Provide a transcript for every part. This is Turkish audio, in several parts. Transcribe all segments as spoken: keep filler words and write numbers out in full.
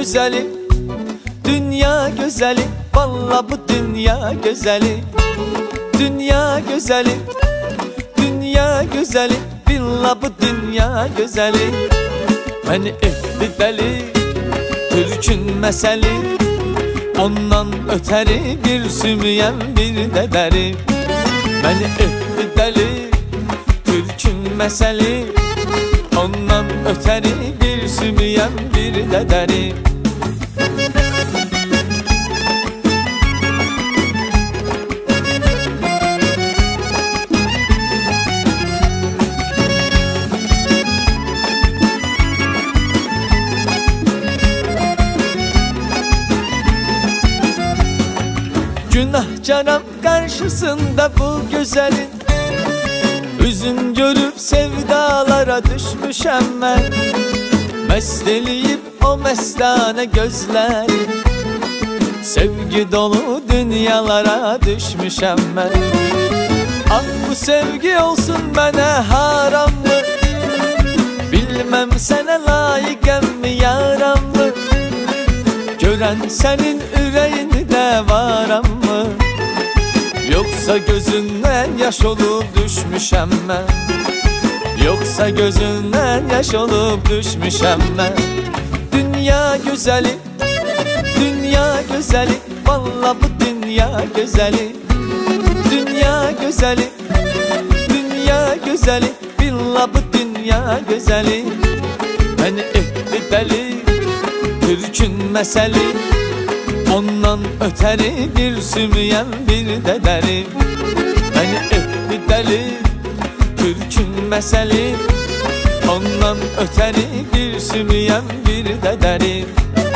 güzeli, dünya güzeli, vallahi bu dünya güzeli. Dünya güzeli, dünya güzeli, billahi bu dünya güzeli. Beni etdi deli, Türk'ün meseli, ondan öteri bir sümüyen bir de deri. Beni etdi deli, Türk'ün meseli, ondan öteri bir sümüyen bir de deri. Günah canım karşısında bu güzelin, üzüm görüp sevdalara düşmüşem ben. Mesteleyip o mestane gözler, sevgi dolu dünyalara düşmüşem ben. Ah bu sevgi olsun bana haram mı? Bilmem sana layık mi yaram mı? Gören senin yüreğinde varam mı? Yoksa gözünden yaş olup düşmüşem ben. Yoksa gözünden yaş olup düşmüşem ben. Dünya güzeli, dünya güzeli, vallahi bu dünya güzeli. Dünya güzeli, dünya güzeli, billahi bu dünya güzeli. Beni etti deli, Türk'ün meseli, ondan öteri bir sümüyen bir de deri. Beni etti deli, Türk'ün meseli, ondan öteri bir sümüyen bir de deri.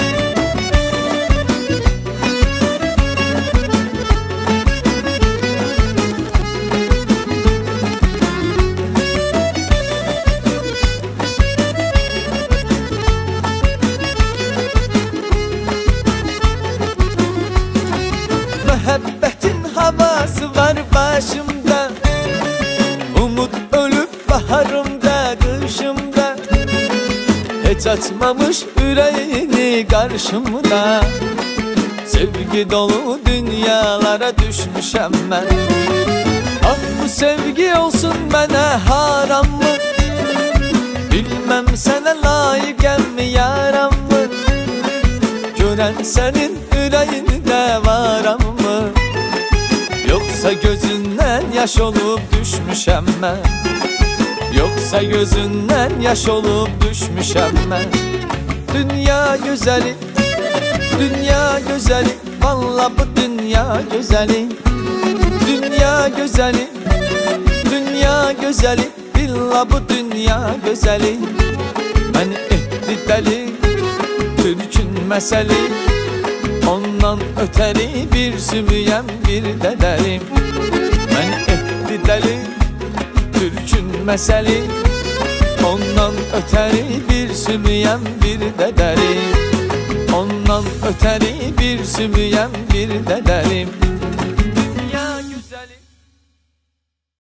Muhabbetin havası var başımda, umut ölüp baharımda kışımda. Hiç açmamış yüreğini karşımda, sevgi dolu dünyalara düşmüşem ben. Ah bu sevgi olsun bana haram mı? Bilmem sana layık mi yaram mı? Gören senin yüreğinde varam mı? Yoksa gözünden yaş olup düşmüşem ben. Yoksa gözünden yaş olup düşmüşem ben. Dünya güzeli, dünya güzeli, vallahi bu dünya güzeli. Dünya güzeli, dünya güzeli, billahi bu dünya güzeli. Beni etti deli, Türk'ün meseli, ondan öteri bir sümüyen bir de derim. Beni etti deli, Türk'ün meseli, ondan öteri bir sümüyen bir de derim. Ondan öteri bir sümüyen bir de derim.